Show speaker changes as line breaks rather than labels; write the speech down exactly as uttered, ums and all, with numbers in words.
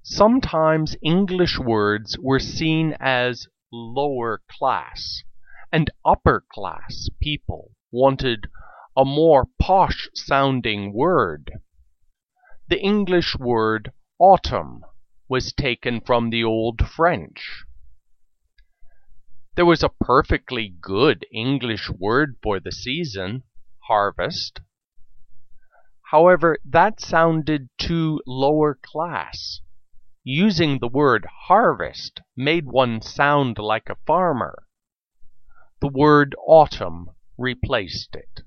Sometimes English words were seen as lower class, and upper class people wanted a more posh-sounding word. The English word autumn was taken from the Old French. There was a perfectly good English word for the season, harvest. However, that sounded too lower class. Using the word harvest made one sound like a farmer. The word autumn replaced it.